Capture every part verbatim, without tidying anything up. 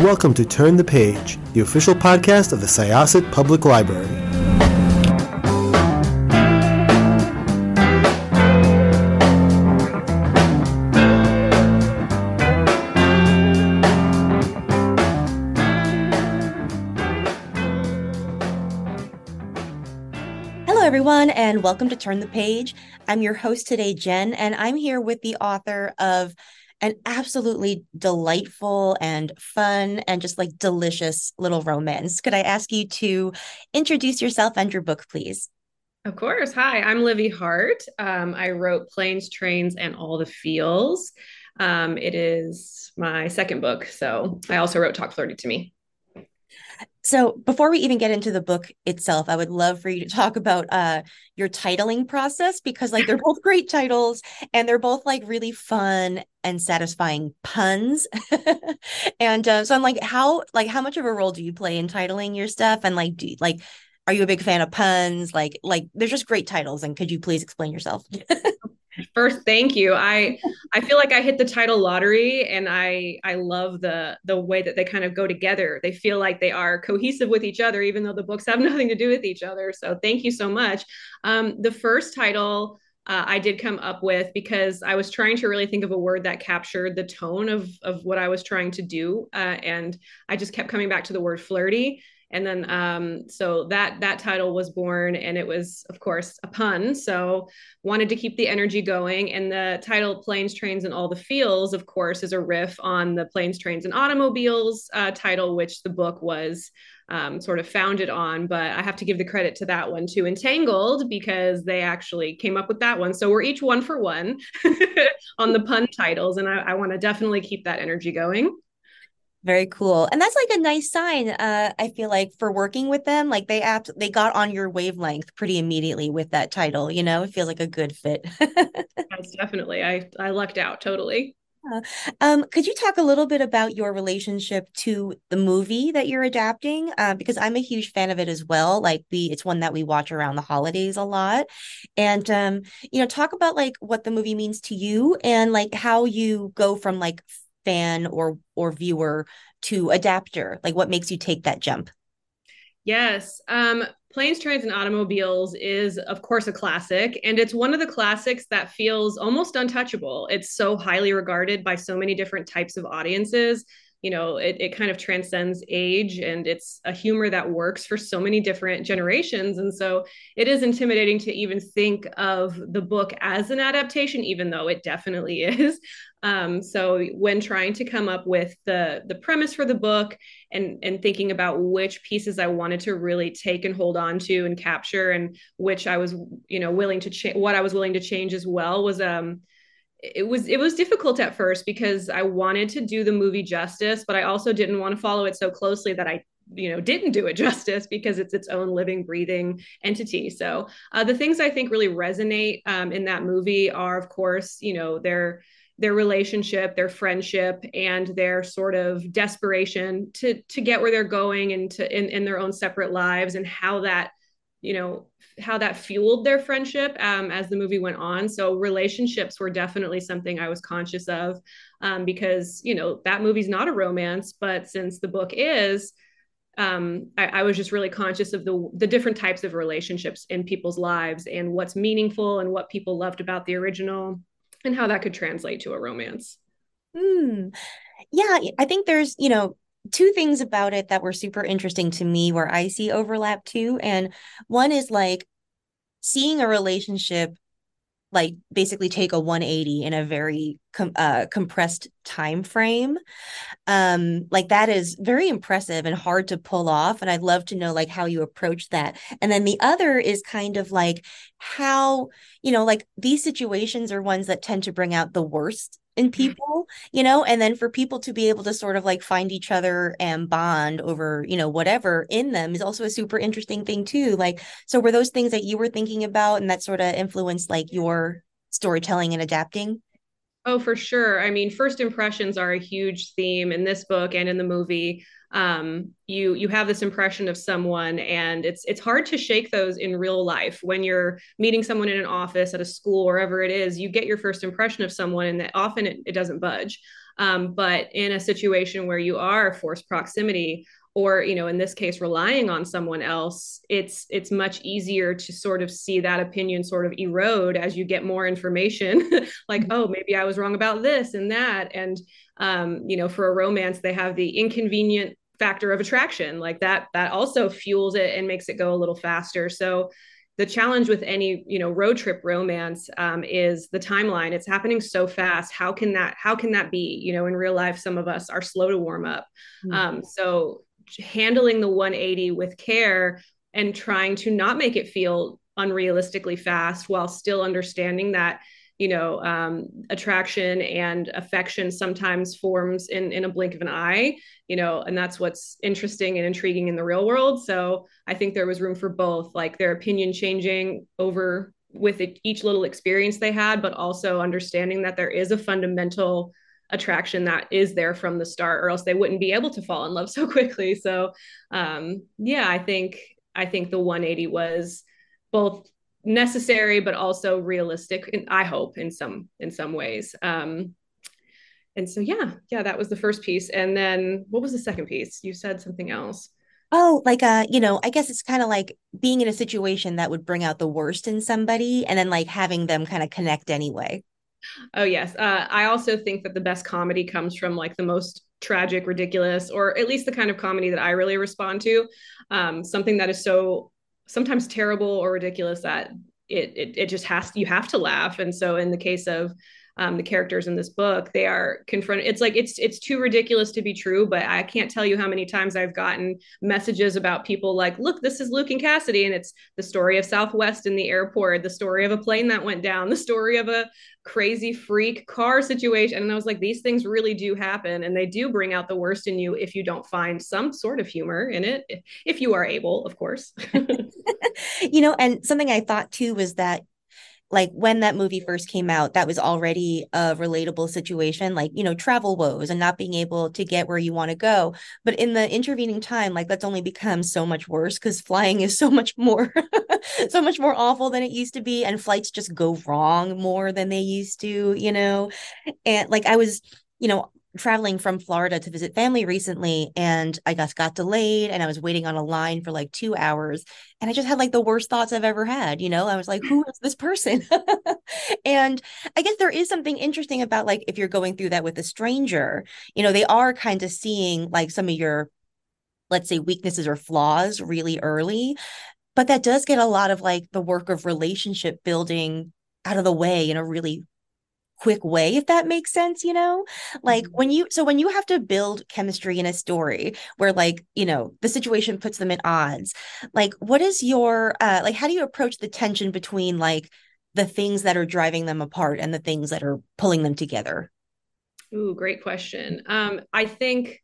Welcome to Turn the Page, the official podcast of the Syosset Public Library. Hello, everyone, and welcome to Turn the Page. I'm your host today, Jen, and I'm here with the author of an absolutely delightful and fun and just like delicious little romance. Could I ask you to introduce yourself and your book, please? Of course. Hi, I'm Livy Hart. Um, I wrote Planes, Trains, and All the Feels. Um, it is my second book. So I also wrote Talk Flirty to Me. So before we even get into the book itself, I would love for you to talk about uh, your titling process, because like they're both great titles and they're both like really fun and satisfying puns. And uh, so I'm like, how like how much of a role do you play in titling your stuff? And like, do you, like, are you a big fan of puns? Like, like they're just great titles. And could you please explain yourself? First, thank you. I I feel like I hit the title lottery, and I I love the the way that they kind of go together. They feel like they are cohesive with each other, even though the books have nothing to do with each other. So thank you so much. Um, the first title uh, I did come up with because I was trying to really think of a word that captured the tone of of what I was trying to do, uh, and I just kept coming back to the word flirty. And then um, so that that title was born, and it was, of course, a pun. So wanted to keep the energy going. And the title Planes, Trains, and All the Feels, of course, is a riff on the Planes, Trains, and Automobiles uh, title, which the book was um, sort of founded on. But I have to give the credit to that one to Entangled, because they actually came up with that one. So we're each one for one on the pun titles. And I, I want to definitely keep that energy going. Very cool. And that's like a nice sign, uh, I feel like, for working with them. Like they apt they got on your wavelength pretty immediately with that title, you know, it feels like a good fit. Yes, definitely. I, I lucked out totally. Uh, Um, could you talk a little bit about your relationship to the movie that you're adapting? Uh, because I'm a huge fan of it as well. Like we, it's one that we watch around the holidays a lot. And um, you know, talk about like what the movie means to you and like how you go from like fan or or viewer to adapter. Like what makes you take that jump? Yes. Um, Planes, Trains, and Automobiles is, of course, a classic. And it's one of the classics that feels almost untouchable. It's so highly regarded by so many different types of audiences. You know, it, it kind of transcends age, and it's a humor that works for so many different generations. And so it is intimidating to even think of the book as an adaptation, even though it definitely is. Um, so when trying to come up with the the premise for the book, and and thinking about which pieces I wanted to really take and hold on to and capture, and which I was, you know, willing to change, what I was willing to change as well, was um it was it was difficult at first, because I wanted to do the movie justice, but I also didn't want to follow it so closely that I, you know, didn't do it justice, because it's its own living, breathing entity. So uh, the things I think really resonate um, in that movie are, of course, you know, their their relationship, their friendship, and their sort of desperation to to get where they're going, and to in, in their own separate lives, and how that, you know, how that fueled their friendship um, as the movie went on. So relationships were definitely something I was conscious of, um, because, you know, that movie's not a romance, but since the book is, um, I, I was just really conscious of the the different types of relationships in people's lives, and what's meaningful, and what people loved about the original, and how that could translate to a romance. Hmm. Yeah, I think there's, you know, two things about it that were super interesting to me where I see overlap too. And one is like seeing a relationship like basically take a one eighty in a very com- uh, compressed time frame. Um like that is very impressive and hard to pull off, and I'd love to know like how you approach that. And then the other is kind of like how, you know, like these situations are ones that tend to bring out the worst in people, you know, and then for people to be able to sort of like find each other and bond over, you know, whatever in them is also a super interesting thing too. Like, so were those things that you were thinking about and that sort of influenced like your storytelling and adapting? Oh, for sure. I mean, first impressions are a huge theme in this book and in the movie. Um, you you have this impression of someone, and it's it's hard to shake those in real life. When you're meeting someone in an office, at a school, wherever it is, you get your first impression of someone, and that often it, it doesn't budge. Um, but in a situation where you are forced proximity, or you know in this case relying on someone else, it's it's much easier to sort of see that opinion sort of erode as you get more information. Like, oh, maybe I was wrong about this and that. And um you know for a romance, they have the inconvenient factor of attraction, like that that also fuels it and makes it go a little faster. So the challenge with any you know road trip romance um, is the timeline. It's happening so fast. How can that how can that be? You know in real life, some of us are slow to warm up. Mm-hmm. um, so handling the one eighty with care and trying to not make it feel unrealistically fast, while still understanding that you know um, attraction and affection sometimes forms in in a blink of an eye. You know and that's what's interesting and intriguing in the real world. So I think there was room for both, like their opinion changing over with it, each little experience they had, but also understanding that there is a fundamental attraction that is there from the start, or else they wouldn't be able to fall in love so quickly. So um yeah, I think I think the one eighty was both necessary but also realistic, and I hope in some in some ways. Um and so yeah, yeah, that was the first piece. And then what was the second piece? You said something else. Oh, like uh, you know, I guess it's kind of like being in a situation that would bring out the worst in somebody and then like having them kind of connect anyway. Oh yes. Uh, I also think that the best comedy comes from like the most tragic, ridiculous, or at least the kind of comedy that I really respond to. Um, something that is so sometimes terrible or ridiculous that it, it it just has you have to laugh. And so in the case of um, the characters in this book, they are confronted. It's like it's it's too ridiculous to be true, but I can't tell you how many times I've gotten messages about people like, look, this is Luke and Cassidy, and it's the story of Southwest in the airport, the story of a plane that went down, the story of a crazy freak car situation. And I was like, these things really do happen, and they do bring out the worst in you if you don't find some sort of humor in it, if you are able, of course. You know, and something I thought too was that like when that movie first came out, that was already a relatable situation, like, you know, travel woes and not being able to get where you want to go. But in the intervening time, like that's only become so much worse because flying is so much more, so much more awful than it used to be. And flights just go wrong more than they used to, you know? And like I was, you know, traveling from Florida to visit family recently, and I just got delayed and I was waiting on a line for like two hours, and I just had like the worst thoughts I've ever had. You know, I was like, who is this person? And I guess there is something interesting about like if you're going through that with a stranger, you know, they are kind of seeing like some of your, let's say, weaknesses or flaws really early, but that does get a lot of like the work of relationship building out of the way in a really quick way, if that makes sense. You know, like mm-hmm. when you so when you have to build chemistry in a story where like, you know, the situation puts them at odds, like what is your uh like how do you approach the tension between like the things that are driving them apart and the things that are pulling them together? Ooh, great question. um I think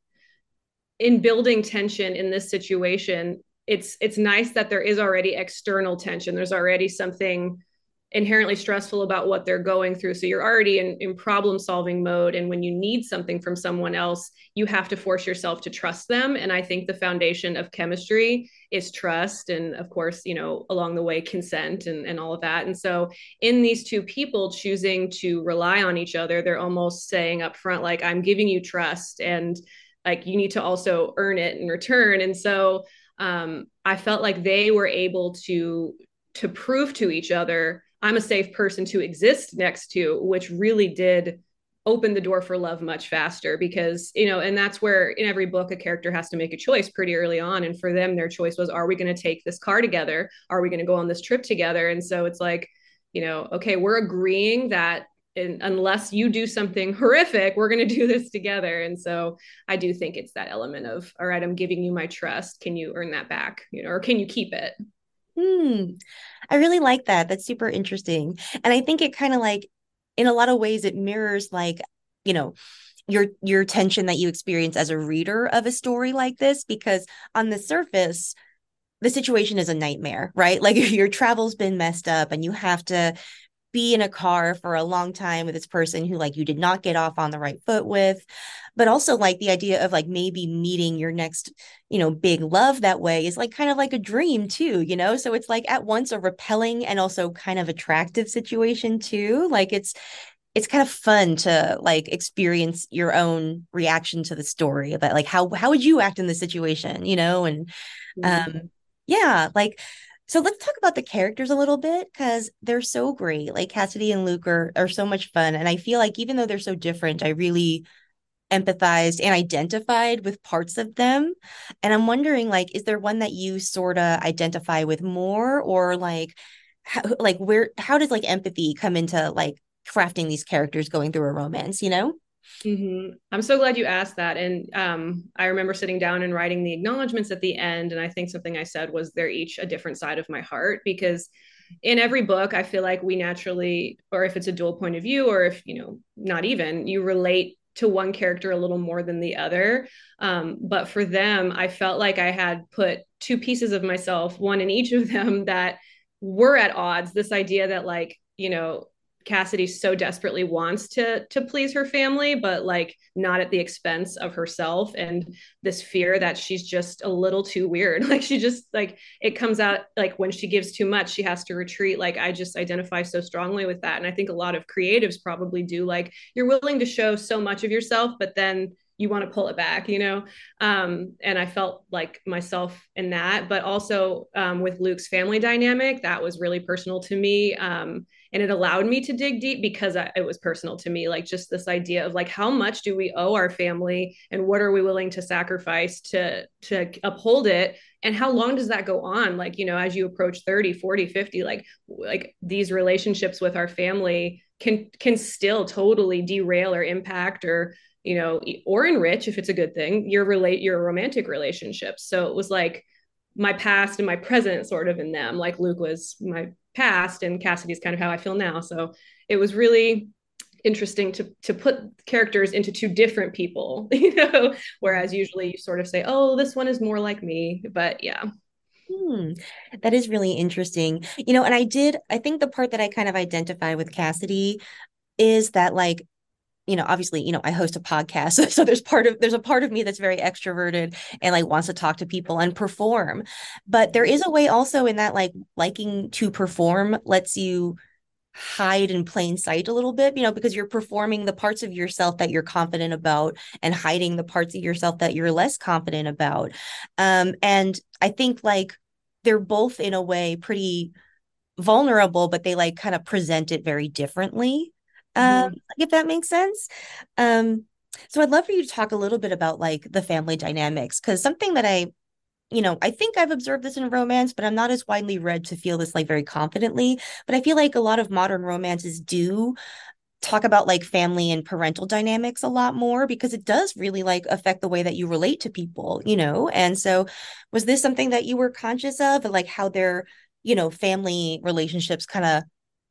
in building tension in this situation, it's it's nice that there is already external tension. There's already something inherently stressful about what they're going through. So you're already in, in problem solving mode. And when you need something from someone else, you have to force yourself to trust them. And I think the foundation of chemistry is trust. And of course, you know, along the way, consent and, and all of that. And so in these two people choosing to rely on each other, they're almost saying up front, like, I'm giving you trust, and like, you need to also earn it in return. And so um, I felt like they were able to, to prove to each other, I'm a safe person to exist next to, which really did open the door for love much faster. Because, you know, and that's where in every book, a character has to make a choice pretty early on. And for them, their choice was, are we going to take this car together? Are we going to go on this trip together? And so it's like, you know, okay, we're agreeing that in, unless you do something horrific, we're going to do this together. And so I do think it's that element of, all right, I'm giving you my trust. Can you earn that back? You know, or can you keep it? Hmm. I really like that. That's super interesting. And I think it kind of like, in a lot of ways, it mirrors like, you know, your your tension that you experience as a reader of a story like this, because on the surface, the situation is a nightmare, right? Like your travel's been messed up and you have to be in a car for a long time with this person who like you did not get off on the right foot with, but also like the idea of like maybe meeting your next, you know, big love that way is like kind of like a dream too, you know? So it's like at once a repelling and also kind of attractive situation too. Like it's it's kind of fun to like experience your own reaction to the story about like how how would you act in this situation, you know? And Mhm. um yeah, like so let's talk about the characters a little bit because they're so great. Like Cassidy and Luke are are so much fun. And I feel like even though they're so different, I really empathized and identified with parts of them. And I'm wondering, like, is there one that you sort of identify with more, or like, how, like where, how does like empathy come into like crafting these characters going through a romance? You know? Mm-hmm. I'm so glad you asked that. And um, I remember sitting down and writing the acknowledgments at the end. And I think something I said was they're each a different side of my heart because in every book, I feel like we naturally, or if it's a dual point of view, or if, you know, not even, you relate to one character a little more than the other. Um, but for them, I felt like I had put two pieces of myself, one in each of them that were at odds. This idea that, like, you know, Cassidy so desperately wants to to please her family, but like not at the expense of herself, and this fear that she's just a little too weird. Like she just like it comes out like when she gives too much, she has to retreat. Like I just identify so strongly with that, and I think a lot of creatives probably do. Like you're willing to show so much of yourself, but then you want to pull it back, you know? Um, and I felt like myself in that, but also um, with Luke's family dynamic, that was really personal to me. Um, and it allowed me to dig deep because I, it was personal to me, like just this idea of like how much do we owe our family and what are we willing to sacrifice to to uphold it, and how long does that go on, like, you know, as you approach thirty, forty, fifty, like like these relationships with our family can can still totally derail or impact or, you know, or enrich, if it's a good thing, your relate your romantic relationships. So it was like my past and my present sort of in them. Like Luke was my past and Cassidy's kind of how I feel now. So it was really interesting to to put characters into two different people, you know, whereas usually you sort of say, oh, this one is more like me. But yeah. Hmm. That is really interesting. You know, and I did, I think the part that I kind of identify with Cassidy is that like you know, obviously, you know, I host a podcast. So, so there's part of there's a part of me that's very extroverted and like wants to talk to people and perform. But there is a way also in that like liking to perform lets you hide in plain sight a little bit, you know, because you're performing the parts of yourself that you're confident about and hiding the parts of yourself that you're less confident about. Um, and I think like they're both in a way pretty vulnerable, but they like kind of present it very differently. Um, Mm-hmm. if that makes sense. Um, so I'd love for you to talk a little bit about like the family dynamics, because something that I, you know, I think I've observed this in romance, but I'm not as widely read to feel this like very confidently. But I feel like a lot of modern romances do talk about like family and parental dynamics a lot more because it does really like affect the way that you relate to people, you know? And so was this something that you were conscious of, like how their, you know, family relationships kind of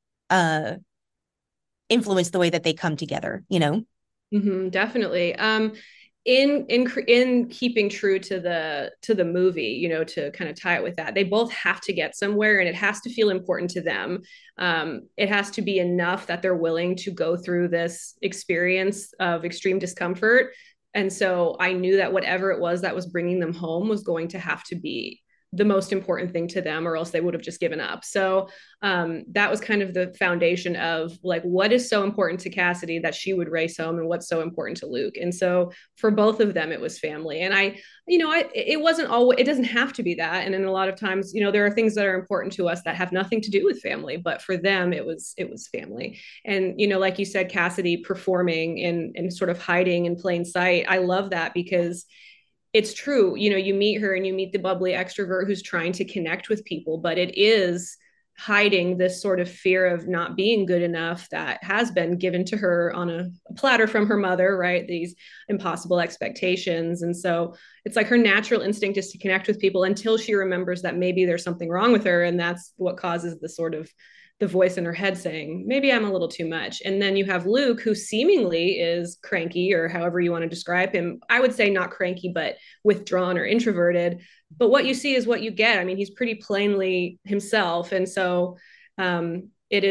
uh influence the way that they come together, you know? Mm-hmm, definitely. Um, in in in keeping true to the to the movie, you know, to kind of tie it with that, they both have to get somewhere, and it has to feel important to them. Um, it has to be enough that they're willing to go through this experience of extreme discomfort. And so I knew that whatever it was that was bringing them home was going to have to be the most important thing to them, or else they would have just given up. So um, that was kind of the foundation of like what is so important to Cassidy that she would race home, and what's so important to Luke. And so for both of them, it was family. And I, you know, I it wasn't always, it doesn't have to be that. And then a lot of times, you know, there are things that are important to us that have nothing to do with family, but for them, it was it was family. And you know, like you said, Cassidy performing and and sort of hiding in plain sight. I love that because it's true. You know, you meet her and you meet the bubbly extrovert who's trying to connect with people, but it is hiding this sort of fear of not being good enough that has been given to her on a, a platter from her mother, right? These impossible expectations. And so it's like her natural instinct is to connect with people until she remembers that maybe there's something wrong with her. And that's what causes the sort of the voice in her head saying, maybe I'm a little too much. And then you have Luke, who seemingly is cranky, or however you want to describe him. I would say not cranky, but withdrawn or introverted. But what you see is what you get. I mean, he's pretty plainly himself. And so um, it is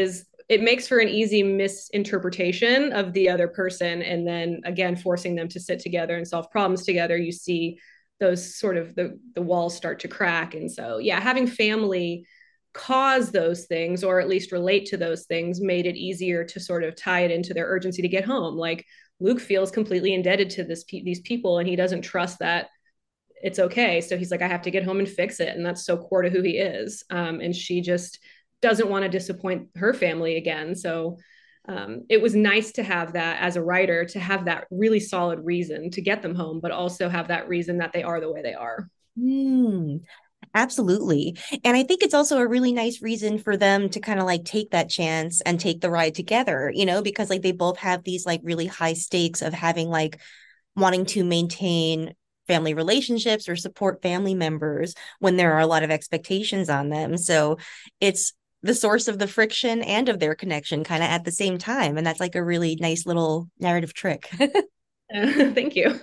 it makes for an easy misinterpretation of the other person. And then again, forcing them to sit together and solve problems together, you see those sort of the, the walls start to crack. And so, yeah, having family cause those things, or at least relate to those things, made it easier to sort of tie it into their urgency to get home. Like Luke feels completely indebted to this these people, and he doesn't trust that it's okay. So he's like, I have to get home and fix it. And that's so core to who he is. Um, and she just doesn't want to disappoint her family again. So um, it was nice to have that as a writer, to have that really solid reason to get them home, but also have that reason that they are the way they are. Mm, absolutely. And I think it's also a really nice reason for them to kind of like take that chance and take the ride together, you know, because like they both have these like really high stakes of having like wanting to maintain family relationships or support family members when there are a lot of expectations on them. So it's the source of the friction and of their connection kind of at the same time. And that's like a really nice little narrative trick. Uh, thank you.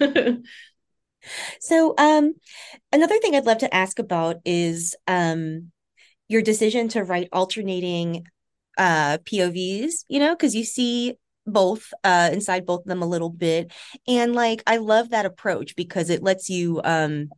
So um another thing I'd love to ask about is um your decision to write alternating uh P O Vs, you know, because you see both uh inside both of them a little bit. And like I love that approach because it lets you um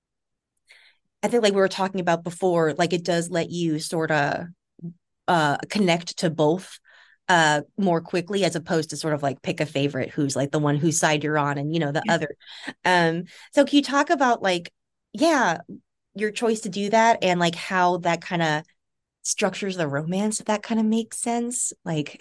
I think like we were talking about before, like it does let you sort of uh connect to both uh more quickly as opposed to sort of like pick a favorite who's like the one whose side you're on and you know the other. Um so can you talk about like yeah, your choice to do that and like how that kind of structures the romance, if that kind of makes sense? Like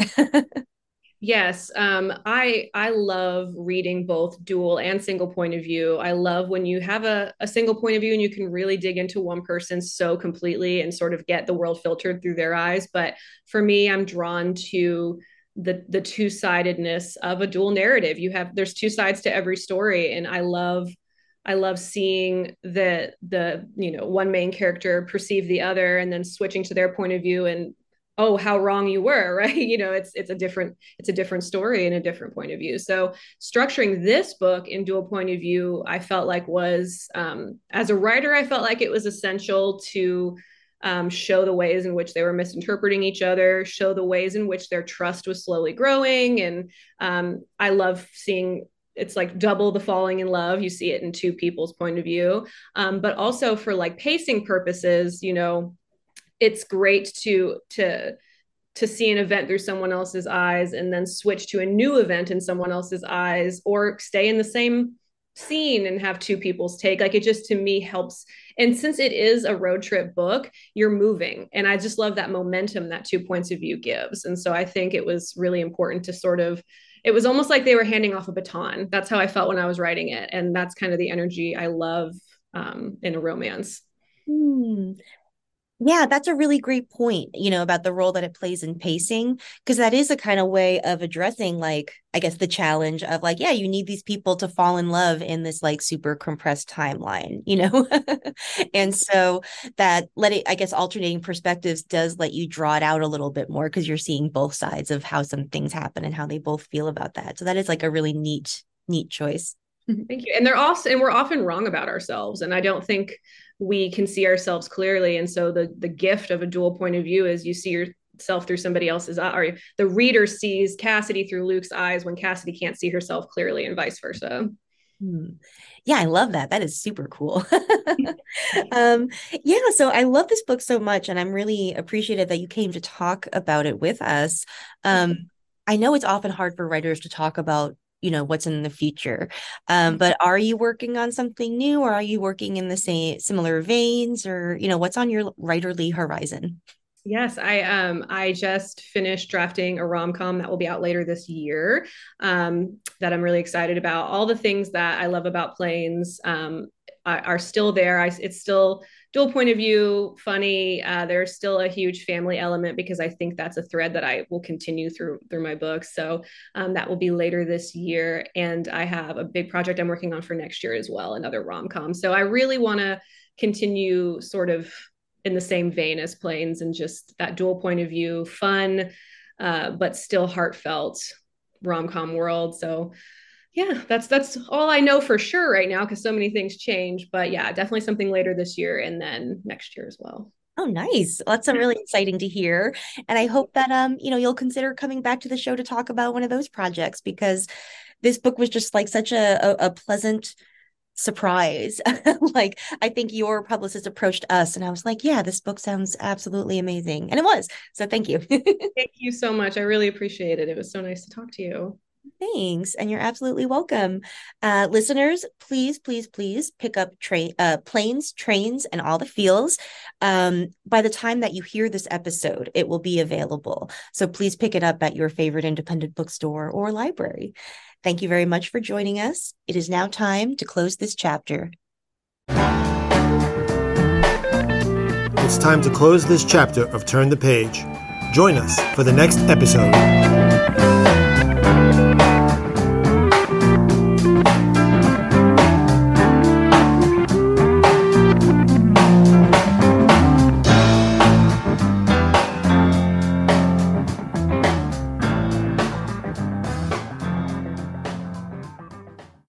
Yes, um, I I love reading both dual and single point of view. I love when you have a, a single point of view and you can really dig into one person so completely and sort of get the world filtered through their eyes. But for me, I'm drawn to the the two-sidedness of a dual narrative. You have there's two sides to every story, and I love I love seeing the the you know one main character perceive the other and then switching to their point of view and oh how wrong you were, right? You know it's it's a different it's a different story and a different point of view. So structuring this book in dual point of view, I felt like was um, as a writer, I felt like it was essential to um, show the ways in which they were misinterpreting each other, show the ways in which their trust was slowly growing. And um, I love seeing it's like double the falling in love. You see it in two people's point of view. Um, but also for like pacing purposes, you know, it's great to to to see an event through someone else's eyes and then switch to a new event in someone else's eyes, or stay in the same scene and have two people's take. Like it just to me helps. And since it is a road trip book, you're moving. And I just love that momentum that two points of view gives. And so I think it was really important to sort of, it was almost like they were handing off a baton. That's how I felt when I was writing it. And that's kind of the energy I love um, in a romance. hmm. Yeah, that's a really great point, you know, about the role that it plays in pacing, because that is a kind of way of addressing, like, I guess the challenge of like, yeah, you need these people to fall in love in this like super compressed timeline, you know? And so that let it, I guess, alternating perspectives does let you draw it out a little bit more because you're seeing both sides of how some things happen and how they both feel about that. So that is like a really neat, neat choice. Thank you. And they're also, and we're often wrong about ourselves. And I don't think we can see ourselves clearly. And so the the gift of a dual point of view is you see yourself through somebody else's eye, or the reader sees Cassidy through Luke's eyes when Cassidy can't see herself clearly, and vice versa. Hmm. Yeah, I love that. That is super cool. um, yeah, so I love this book so much, and I'm really appreciative that you came to talk about it with us. Um, I know it's often hard for writers to talk about, you know, what's in the future. Um, but are you working on something new, or are you working in the same similar veins, or, you know, what's on your writerly horizon? Yes, I um I just finished drafting a rom-com that will be out later this year, um, that I'm really excited about. All the things that I love about planes um, are, are still there. I, it's still dual point of view, funny. Uh, there's still a huge family element because I think that's a thread that I will continue through through my books. So um, that will be later this year, and I have a big project I'm working on for next year as well, another rom-com. So I really want to continue sort of in the same vein as planes and just that dual point of view, fun, uh, but still heartfelt rom-com world. So yeah, that's that's all I know for sure right now because so many things change. But yeah, definitely something later this year and then next year as well. Oh, nice. Well, that's a really exciting to hear. And I hope that um, you know, you'll consider coming back to the show to talk about one of those projects because this book was just like such a a, a pleasant surprise. Like I think your publicist approached us and I was like, yeah, this book sounds absolutely amazing. And it was. So thank you. Thank you so much. I really appreciate it. It was so nice to talk to you. Thanks. And you're absolutely welcome. Uh, listeners, please, please, please pick up tra- uh, Planes, Trains, and All the Feels. Um, by the time that you hear this episode, it will be available. So please pick it up at your favorite independent bookstore or library. Thank you very much for joining us. It is now time to close this chapter. It's time to close this chapter of Turn the Page. Join us for the next episode.